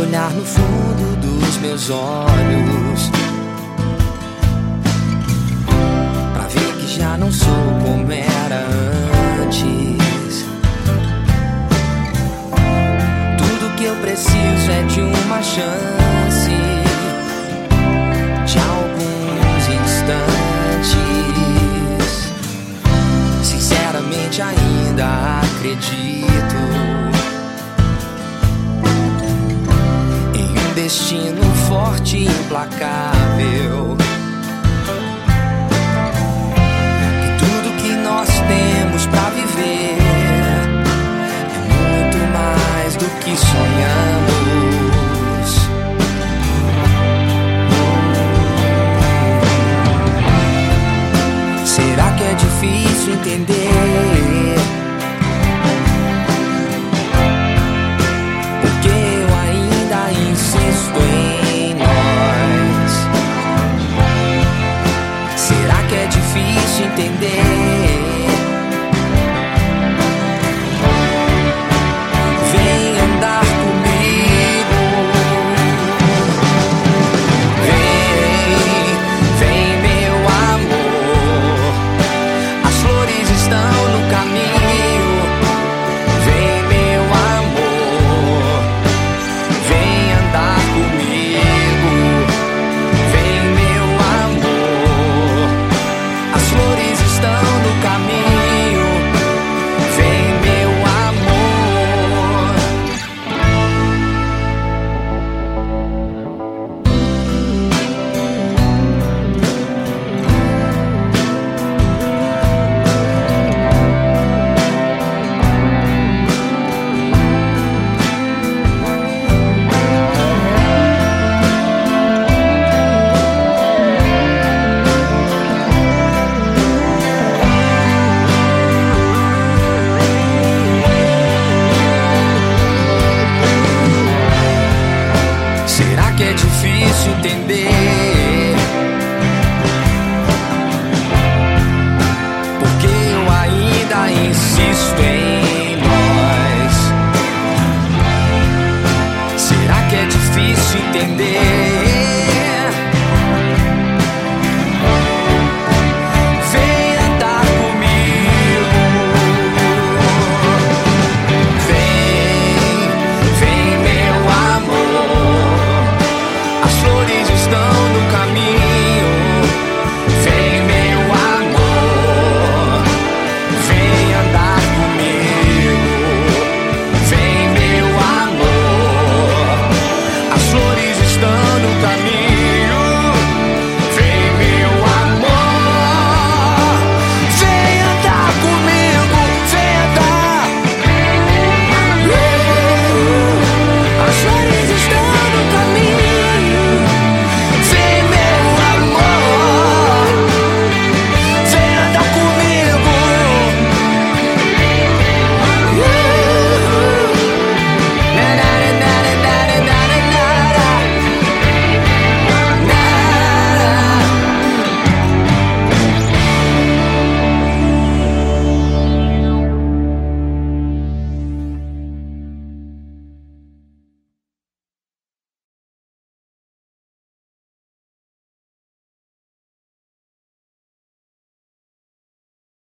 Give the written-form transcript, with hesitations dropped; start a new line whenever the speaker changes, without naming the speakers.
olhar no fundo dos meus olhos pra ver que já não sou como era antes. Tudo que eu preciso é de uma chance, de alguns instantes. Sinceramente ainda acredito em um destino forte e implacável, que tudo que nós temos pra viver é muito mais do que sonhamos. Será que é difícil entender? Porque eu ainda insisto em nós. Será que é difícil entender?